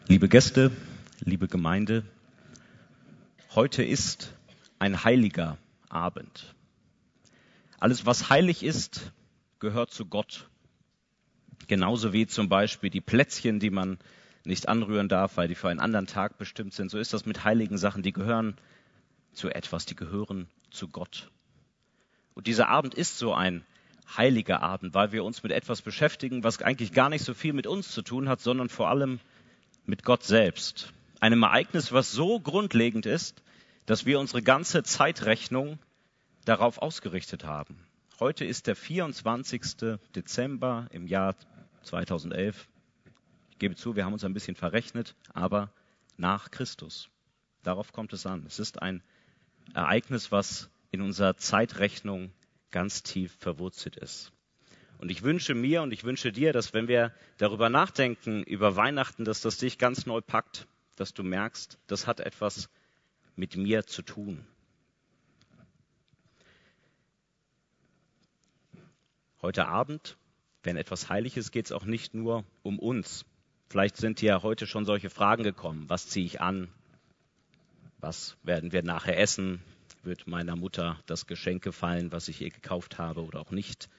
Liebe Gäste, liebe Gemeinde, heute ist ein heiliger Abend. Alles, was heilig ist, gehört zu Gott. Genauso wie zum Beispiel die Plätzchen, die man nicht anrühren darf, weil die für einen anderen Tag bestimmt sind. So ist das mit heiligen Sachen, die gehören zu etwas, die gehören zu Gott. Und dieser Abend ist so ein heiliger Abend, weil wir uns mit etwas beschäftigen, was eigentlich gar nicht so viel mit uns zu tun hat, sondern vor allem mit Gott selbst. Einem Ereignis, was so grundlegend ist, dass wir unsere ganze Zeitrechnung darauf ausgerichtet haben. Heute ist der 24. Dezember im Jahr 2011. Ich gebe zu, wir haben uns ein bisschen verrechnet, aber nach Christus. Darauf kommt es an. Es ist ein Ereignis, was in unserer Zeitrechnung ganz tief verwurzelt ist. Und ich wünsche mir und ich wünsche dir, dass wenn wir darüber nachdenken, über Weihnachten, dass das dich ganz neu packt, dass du merkst, das hat etwas mit mir zu tun. Heute Abend, wenn etwas heilig ist, geht es auch nicht nur um uns. Vielleicht sind dir heute schon solche Fragen gekommen. Was ziehe ich an? Was werden wir nachher essen? Wird meiner Mutter das Geschenk gefallen, was ich ihr gekauft habe oder auch nicht?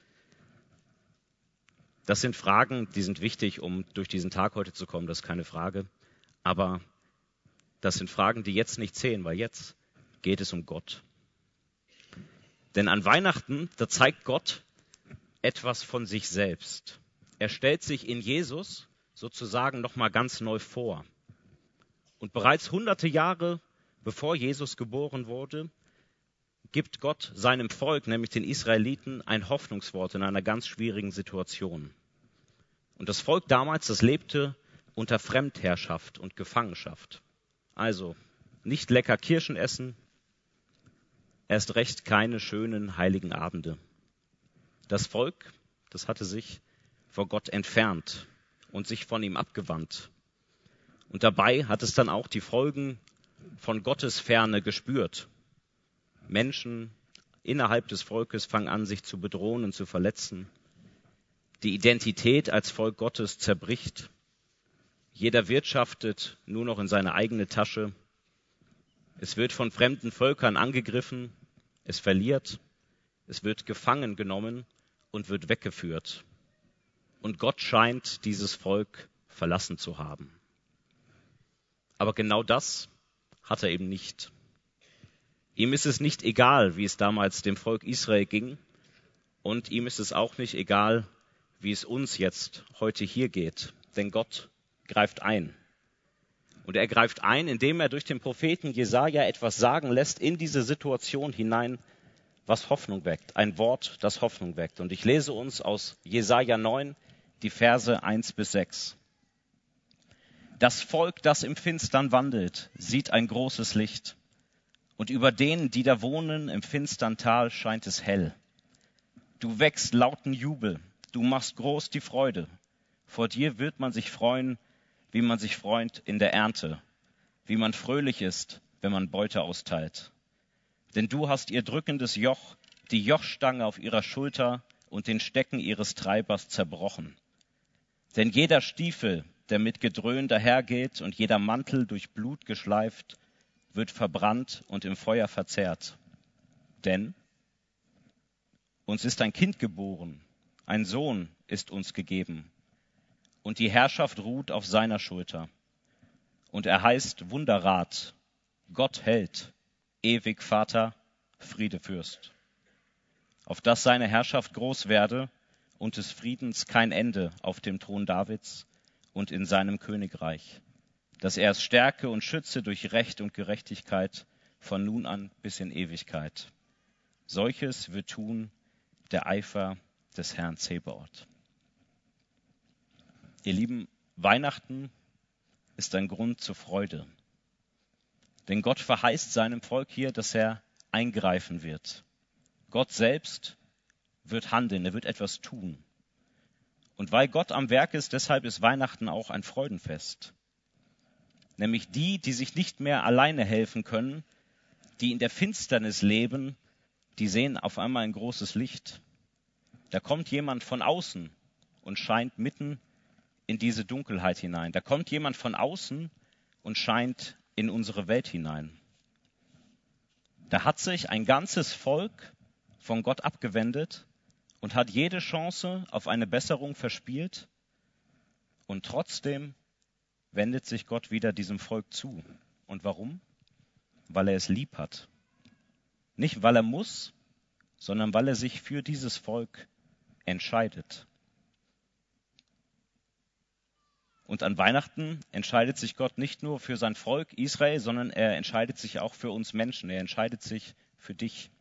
Das sind Fragen, die sind wichtig, um durch diesen Tag heute zu kommen, das ist keine Frage. Aber das sind Fragen, die jetzt nicht zählen, weil jetzt geht es um Gott. Denn an Weihnachten, da zeigt Gott etwas von sich selbst. Er stellt sich in Jesus sozusagen nochmal ganz neu vor. Und bereits hunderte Jahre bevor Jesus geboren wurde, gibt Gott seinem Volk, nämlich den Israeliten, ein Hoffnungswort in einer ganz schwierigen Situation. Und das Volk damals, das lebte unter Fremdherrschaft und Gefangenschaft. Also nicht lecker Kirschen essen, erst recht keine schönen heiligen Abende. Das Volk, das hatte sich vor Gott entfernt und sich von ihm abgewandt. Und dabei hat es dann auch die Folgen von Gottes Ferne gespürt. Menschen innerhalb des Volkes fangen an, sich zu bedrohen und zu verletzen. Die Identität als Volk Gottes zerbricht. Jeder wirtschaftet nur noch in seine eigene Tasche. Es wird von fremden Völkern angegriffen. Es verliert. Es wird gefangen genommen und wird weggeführt. Und Gott scheint dieses Volk verlassen zu haben. Aber genau das hat er eben nicht. Ihm ist es nicht egal, wie es damals dem Volk Israel ging. Und ihm ist es auch nicht egal, wie es uns jetzt heute hier geht. Denn Gott greift ein. Und er greift ein, indem er durch den Propheten Jesaja etwas sagen lässt in diese Situation hinein, was Hoffnung weckt. Ein Wort, das Hoffnung weckt. Und ich lese uns aus Jesaja 9 die Verse 1-6. Das Volk, das im Finstern wandelt, sieht ein großes Licht. Und über denen, die da wohnen, im finstern Tal scheint es hell. Du wächst lauten Jubel. Du machst groß die Freude. Vor dir wird man sich freuen, wie man sich freut in der Ernte, wie man fröhlich ist, wenn man Beute austeilt. Denn du hast ihr drückendes Joch, die Jochstange auf ihrer Schulter und den Stecken ihres Treibers zerbrochen. Denn jeder Stiefel, der mit Gedröhn dahergeht und jeder Mantel durch Blut geschleift, wird verbrannt und im Feuer verzehrt. Denn uns ist ein Kind geboren, ein Sohn ist uns gegeben, und die Herrschaft ruht auf seiner Schulter. Und er heißt Wunderrat, Gott Held, ewig Vater, Friedefürst. Auf dass seine Herrschaft groß werde und des Friedens kein Ende auf dem Thron Davids und in seinem Königreich, dass er es stärke und schütze durch Recht und Gerechtigkeit von nun an bis in Ewigkeit. Solches wird tun der Eifer des Herrn Zebaoth. Ihr Lieben, Weihnachten ist ein Grund zur Freude. Denn Gott verheißt seinem Volk hier, dass er eingreifen wird. Gott selbst wird handeln, er wird etwas tun. Und weil Gott am Werk ist, deshalb ist Weihnachten auch ein Freudenfest. Nämlich die, die sich nicht mehr alleine helfen können, die in der Finsternis leben, die sehen auf einmal ein großes Licht. Da kommt jemand von außen und scheint mitten in diese Dunkelheit hinein. Da kommt jemand von außen und scheint in unsere Welt hinein. Da hat sich ein ganzes Volk von Gott abgewendet und hat jede Chance auf eine Besserung verspielt. Und trotzdem wendet sich Gott wieder diesem Volk zu. Und warum? Weil er es lieb hat. Nicht, weil er muss, sondern weil er sich für dieses Volk entscheidet. Und an Weihnachten entscheidet sich Gott nicht nur für sein Volk Israel, sondern er entscheidet sich auch für uns Menschen. Er entscheidet sich für dich.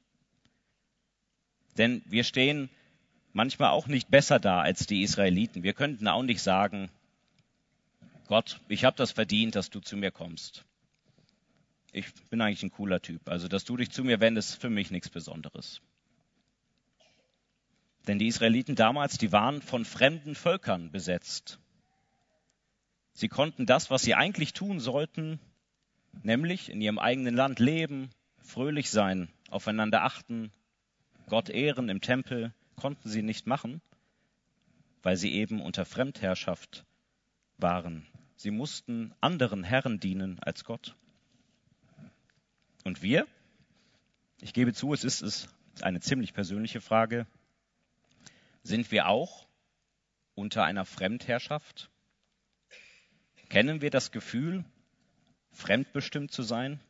Denn wir stehen manchmal auch nicht besser da als die Israeliten. Wir könnten auch nicht sagen, Gott, ich habe das verdient, dass du zu mir kommst. Ich bin eigentlich ein cooler Typ. Also, dass du dich zu mir wendest, ist für mich nichts Besonderes. Denn die Israeliten damals, die waren von fremden Völkern besetzt. Sie konnten das, was sie eigentlich tun sollten, nämlich in ihrem eigenen Land leben, fröhlich sein, aufeinander achten, Gott ehren im Tempel, konnten sie nicht machen, weil sie eben unter Fremdherrschaft waren. Sie mussten anderen Herren dienen als Gott. Und wir? Ich gebe zu, es ist eine ziemlich persönliche Frage. Sind wir auch unter einer Fremdherrschaft? Kennen wir das Gefühl, fremdbestimmt zu sein?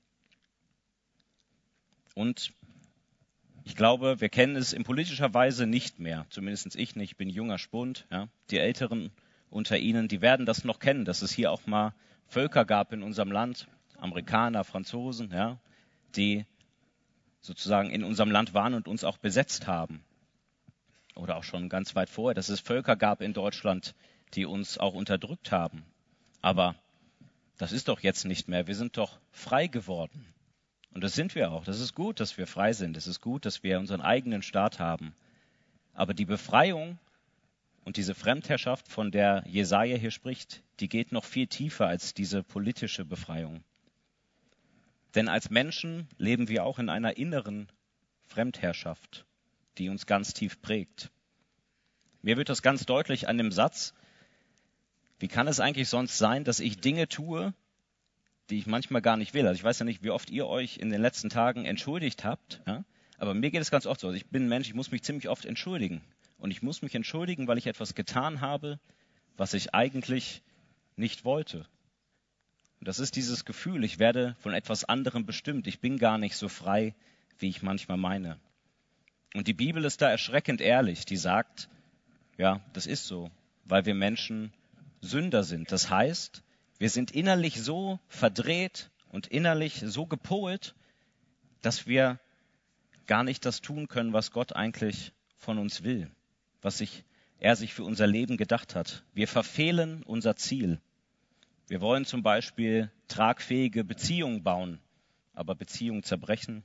Und ich glaube, wir kennen es in politischer Weise nicht mehr. Zumindest ich nicht. Ich bin junger Spund. Ja. Die Älteren unter Ihnen, die werden das noch kennen, dass es hier auch mal Völker gab in unserem Land, Amerikaner, Franzosen, ja, die sozusagen in unserem Land waren und uns auch besetzt haben. Oder auch schon ganz weit vorher, dass es Völker gab in Deutschland, die uns auch unterdrückt haben. Aber das ist doch jetzt nicht mehr. Wir sind doch frei geworden. Und das sind wir auch. Das ist gut, dass wir frei sind. Es ist gut, dass wir unseren eigenen Staat haben. Aber die Befreiung und diese Fremdherrschaft, von der Jesaja hier spricht, die geht noch viel tiefer als diese politische Befreiung. Denn als Menschen leben wir auch in einer inneren Fremdherrschaft, die uns ganz tief prägt. Mir wird das ganz deutlich an dem Satz, wie kann es eigentlich sonst sein, dass ich Dinge tue, die ich manchmal gar nicht will. Also ich weiß ja nicht, wie oft ihr euch in den letzten Tagen entschuldigt habt, ja? Aber mir geht es ganz oft so. Also ich bin ein Mensch, ich muss mich ziemlich oft entschuldigen. Und ich muss mich entschuldigen, weil ich etwas getan habe, was ich eigentlich nicht wollte. Und das ist dieses Gefühl, ich werde von etwas anderem bestimmt. Ich bin gar nicht so frei, wie ich manchmal meine. Und die Bibel ist da erschreckend ehrlich. Die sagt, ja, das ist so, weil wir Menschen Sünder sind. Das heißt, wir sind innerlich so verdreht und innerlich so gepolt, dass wir gar nicht das tun können, was Gott eigentlich von uns will, was er sich für unser Leben gedacht hat. Wir verfehlen unser Ziel. Wir wollen zum Beispiel tragfähige Beziehungen bauen, aber Beziehungen zerbrechen.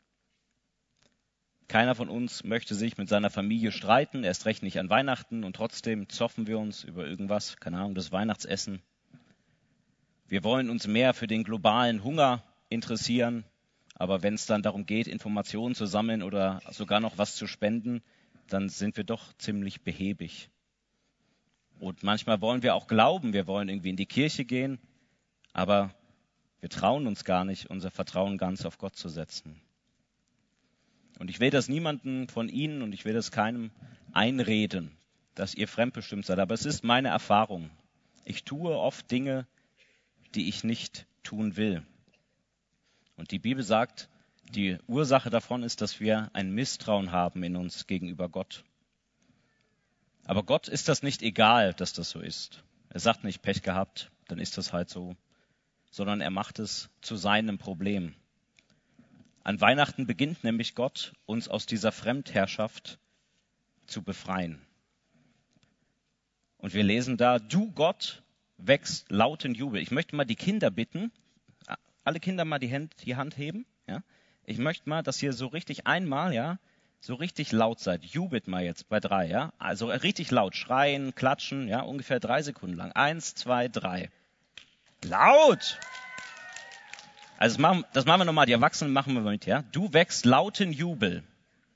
Keiner von uns möchte sich mit seiner Familie streiten, erst recht nicht an Weihnachten, und trotzdem zoffen wir uns über irgendwas, keine Ahnung, das Weihnachtsessen. Wir wollen uns mehr für den globalen Hunger interessieren, aber wenn es dann darum geht, Informationen zu sammeln oder sogar noch was zu spenden, dann sind wir doch ziemlich behäbig. Und manchmal wollen wir auch glauben, wir wollen irgendwie in die Kirche gehen, aber wir trauen uns gar nicht, unser Vertrauen ganz auf Gott zu setzen. Und ich will das niemandem von Ihnen und ich will das keinem einreden, dass ihr fremdbestimmt seid. Aber es ist meine Erfahrung. Ich tue oft Dinge, die ich nicht tun will. Und die Bibel sagt, die Ursache davon ist, dass wir ein Misstrauen haben in uns gegenüber Gott. Aber Gott ist das nicht egal, dass das so ist. Er sagt nicht, Pech gehabt, dann ist das halt so. Sondern er macht es zu seinem Problem. An Weihnachten beginnt nämlich Gott, uns aus dieser Fremdherrschaft zu befreien. Und wir lesen da, du Gott wächst lauten Jubel. Ich möchte mal die Kinder bitten, alle Kinder mal die Hand heben. Ja? Ich möchte mal, dass ihr so richtig einmal, ja, so richtig laut seid. Jubelt mal jetzt bei 3, ja. Also richtig laut schreien, klatschen, ja, ungefähr 3 Sekunden lang. 1, 2, 3. Laut! Also das machen wir nochmal, die Erwachsenen machen wir mit, ja. Du wächst lauten Jubel.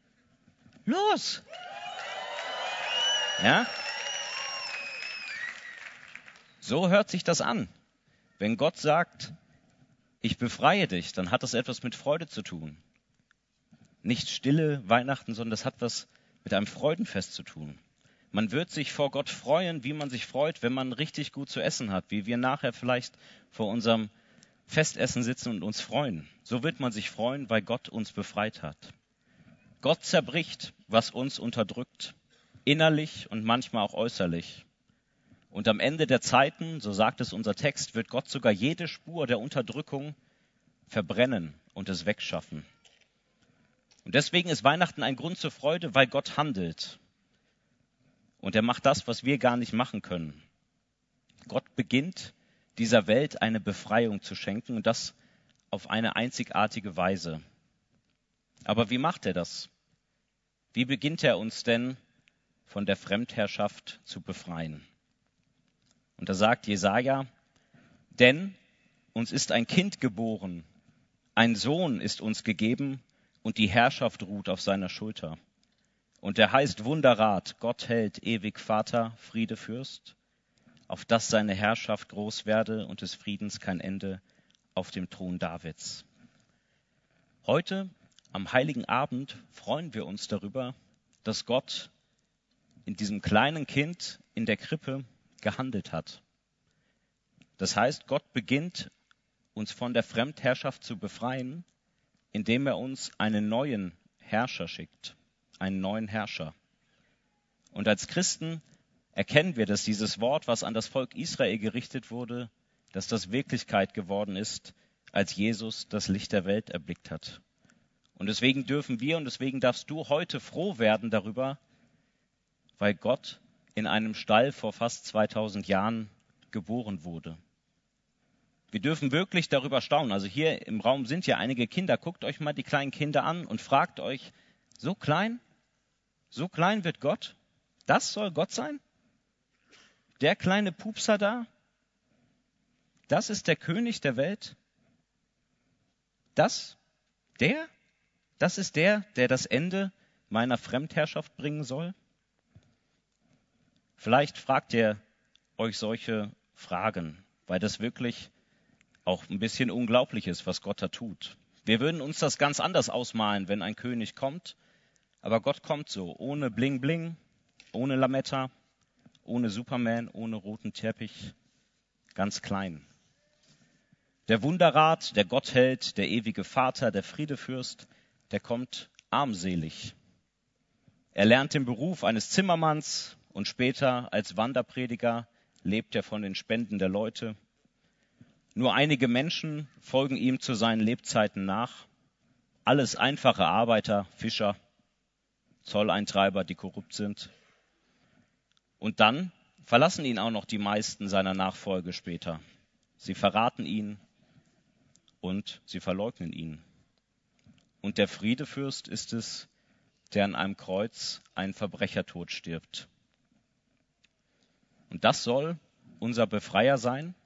Los! Ja? So hört sich das an. Wenn Gott sagt, ich befreie dich, dann hat das etwas mit Freude zu tun. Nicht stille Weihnachten, sondern das hat was mit einem Freudenfest zu tun. Man wird sich vor Gott freuen, wie man sich freut, wenn man richtig gut zu essen hat, wie wir nachher vielleicht vor unserem Festessen sitzen und uns freuen. So wird man sich freuen, weil Gott uns befreit hat. Gott zerbricht, was uns unterdrückt, innerlich und manchmal auch äußerlich. Und am Ende der Zeiten, so sagt es unser Text, wird Gott sogar jede Spur der Unterdrückung verbrennen und es wegschaffen. Und deswegen ist Weihnachten ein Grund zur Freude, weil Gott handelt. Und er macht das, was wir gar nicht machen können. Gott beginnt, dieser Welt eine Befreiung zu schenken und das auf eine einzigartige Weise. Aber wie macht er das? Wie beginnt er uns denn von der Fremdherrschaft zu befreien? Und da sagt Jesaja, denn uns ist ein Kind geboren, ein Sohn ist uns gegeben und die Herrschaft ruht auf seiner Schulter. Und er heißt Wunderrat, Gott hält, ewig Vater, Friede Fürst, auf dass seine Herrschaft groß werde und des Friedens kein Ende auf dem Thron Davids. Heute, am Heiligen Abend, freuen wir uns darüber, dass Gott in diesem kleinen Kind in der Krippe gehandelt hat. Das heißt, Gott beginnt, uns von der Fremdherrschaft zu befreien, indem er uns einen neuen Herrscher schickt, einen neuen Herrscher. Und als Christen erkennen wir, dass dieses Wort, was an das Volk Israel gerichtet wurde, dass das Wirklichkeit geworden ist, als Jesus das Licht der Welt erblickt hat. Und deswegen dürfen wir und deswegen darfst du heute froh werden darüber, weil Gott in einem Stall vor fast 2000 Jahren geboren wurde. Wir dürfen wirklich darüber staunen. Also hier im Raum sind ja einige Kinder. Guckt euch mal die kleinen Kinder an und fragt euch, so klein wird Gott? Das soll Gott sein? Der kleine Pupser da? Das ist der König der Welt? Das ist der das Ende meiner Fremdherrschaft bringen soll? Vielleicht fragt ihr euch solche Fragen, weil das wirklich auch ein bisschen unglaublich ist, was Gott da tut. Wir würden uns das ganz anders ausmalen, wenn ein König kommt, aber Gott kommt so, ohne Bling Bling, ohne Lametta, ohne Superman, ohne roten Teppich, ganz klein. Der Wunderrat, der Gottheld, der ewige Vater, der Friedefürst, der kommt armselig. Er lernt den Beruf eines Zimmermanns und später als Wanderprediger lebt er von den Spenden der Leute. Nur einige Menschen folgen ihm zu seinen Lebzeiten nach. Alles einfache Arbeiter, Fischer, Zolleintreiber, die korrupt sind. Und dann verlassen ihn auch noch die meisten seiner Nachfolge später. Sie verraten ihn und sie verleugnen ihn. Und der Friedefürst ist es, der an einem Kreuz einen Verbrechertod stirbt. Und das soll unser Befreier sein?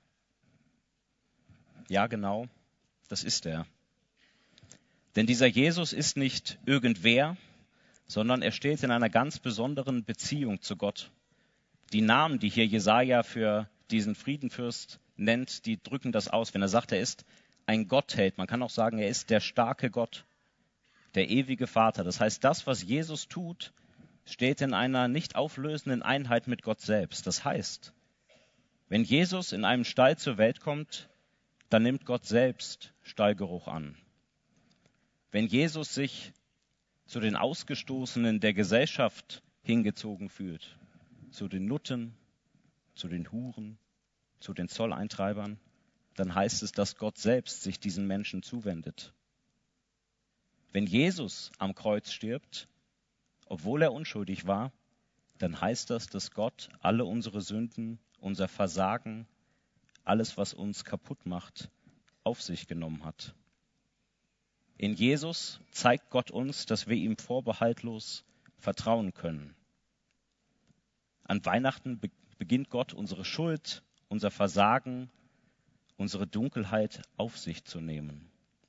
Ja, genau, das ist er. Denn dieser Jesus ist nicht irgendwer, sondern er steht in einer ganz besonderen Beziehung zu Gott. Die Namen, die hier Jesaja für diesen Friedenfürst nennt, die drücken das aus. Wenn er sagt, er ist ein Gottheld, man kann auch sagen, er ist der starke Gott, der ewige Vater. Das heißt, das, was Jesus tut, steht in einer nicht auflösenden Einheit mit Gott selbst. Das heißt, wenn Jesus in einem Stall zur Welt kommt, dann nimmt Gott selbst Stallgeruch an. Wenn Jesus sich zu den Ausgestoßenen der Gesellschaft hingezogen fühlt, zu den Nutten, zu den Huren, zu den Zolleintreibern, dann heißt es, dass Gott selbst sich diesen Menschen zuwendet. Wenn Jesus am Kreuz stirbt, obwohl er unschuldig war, dann heißt das, dass Gott alle unsere Sünden, unser Versagen, alles, was uns kaputt macht, auf sich genommen hat. In Jesus zeigt Gott uns, dass wir ihm vorbehaltlos vertrauen können. An Weihnachten beginnt Gott, unsere Schuld, unser Versagen, unsere Dunkelheit auf sich zu nehmen.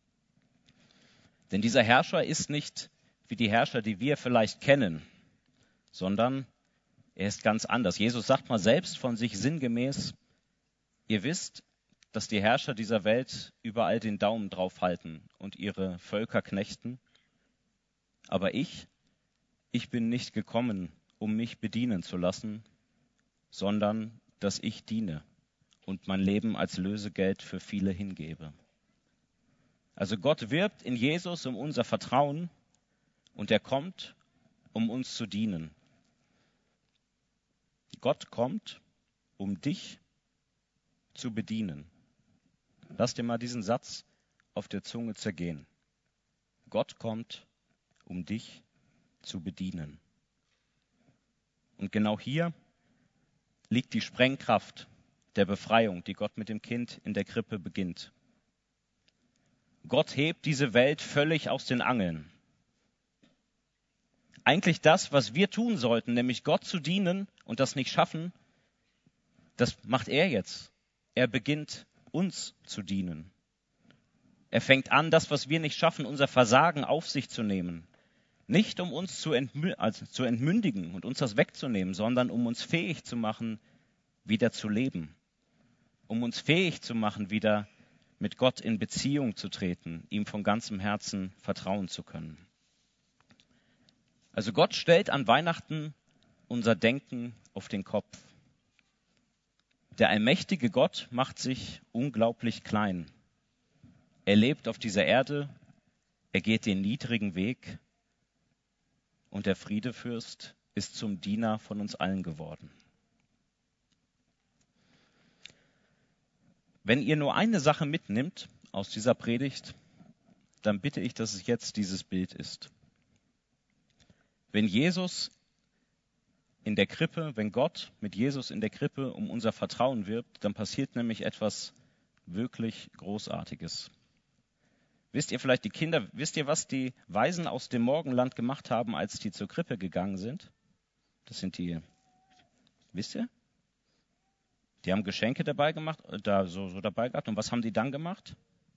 Denn dieser Herrscher ist nicht wie die Herrscher, die wir vielleicht kennen, sondern er ist ganz anders. Jesus sagt mal selbst von sich sinngemäß, Ihr wisst, dass die Herrscher dieser Welt überall den Daumen drauf halten und ihre Völker knechten. Aber ich bin nicht gekommen, um mich bedienen zu lassen, sondern dass ich diene und mein Leben als Lösegeld für viele hingebe. Also Gott wirbt in Jesus um unser Vertrauen und er kommt, um uns zu dienen. Gott kommt, um dich zu bedienen. Lass dir mal diesen Satz auf der Zunge zergehen. Gott kommt, um dich zu bedienen. Und genau hier liegt die Sprengkraft der Befreiung, die Gott mit dem Kind in der Krippe beginnt. Gott hebt diese Welt völlig aus den Angeln. Eigentlich das, was wir tun sollten, nämlich Gott zu dienen und das nicht schaffen, das macht er jetzt. Er beginnt uns zu dienen. Er fängt an, das, was wir nicht schaffen, unser Versagen auf sich zu nehmen. Nicht um uns zu entmündigen und uns das wegzunehmen, sondern um uns fähig zu machen, wieder zu leben. Um uns fähig zu machen, wieder mit Gott in Beziehung zu treten, ihm von ganzem Herzen vertrauen zu können. Also Gott stellt an Weihnachten unser Denken auf den Kopf. Der allmächtige Gott macht sich unglaublich klein. Er lebt auf dieser Erde, er geht den niedrigen Weg und der Friedefürst ist zum Diener von uns allen geworden. Wenn ihr nur eine Sache mitnimmt aus dieser Predigt, dann bitte ich, dass es jetzt dieses Bild ist. Wenn Gott mit Jesus in der Krippe um unser Vertrauen wirbt, dann passiert nämlich etwas wirklich Großartiges. Wisst ihr, was die Weisen aus dem Morgenland gemacht haben, als die zur Krippe gegangen sind? Wisst ihr? Die haben Geschenke dabei gemacht, dabei gehabt. Und was haben die dann gemacht?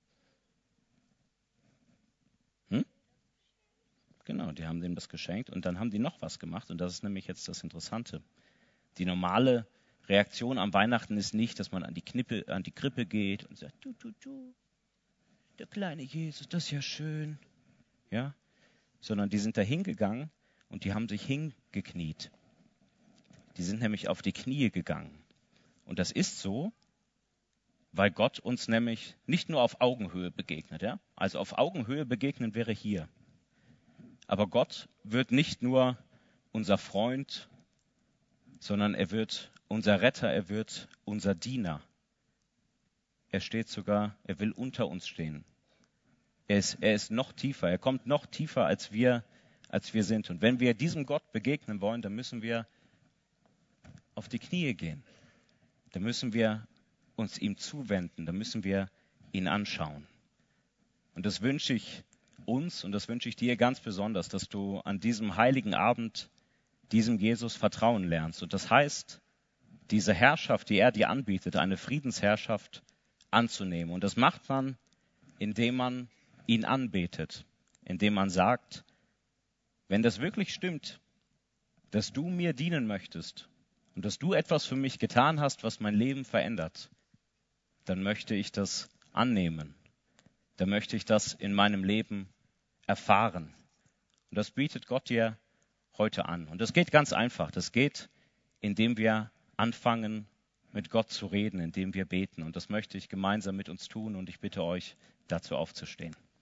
Genau, die haben dem das geschenkt und dann haben die noch was gemacht. Und das ist nämlich jetzt das Interessante. Die normale Reaktion am Weihnachten ist nicht, dass man an die Krippe geht und sagt, du, der kleine Jesus, das ist ja schön. Ja? Sondern die sind da hingegangen und die haben sich hingekniet. Die sind nämlich auf die Knie gegangen. Und das ist so, weil Gott uns nämlich nicht nur auf Augenhöhe begegnet. Ja? Also auf Augenhöhe begegnen wäre hier. Aber Gott wird nicht nur unser Freund, sondern er wird unser Retter, er wird unser Diener. Er will unter uns stehen. Er ist noch tiefer, er kommt noch tiefer, als wir sind. Und wenn wir diesem Gott begegnen wollen, dann müssen wir auf die Knie gehen. Dann müssen wir uns ihm zuwenden, dann müssen wir ihn anschauen. Und das wünsche ich uns und das wünsche ich dir ganz besonders, dass du an diesem heiligen Abend diesem Jesus vertrauen lernst. Und das heißt, diese Herrschaft, die er dir anbietet, eine Friedensherrschaft anzunehmen. Und das macht man, indem man ihn anbetet, indem man sagt, wenn das wirklich stimmt, dass du mir dienen möchtest und dass du etwas für mich getan hast, was mein Leben verändert, dann möchte ich das annehmen. Dann möchte ich das in meinem Leben erfahren. Und das bietet Gott dir heute an. Und das geht ganz einfach. Das geht, indem wir anfangen, mit Gott zu reden, indem wir beten. Und das möchte ich gemeinsam mit uns tun. Und ich bitte euch, dazu aufzustehen.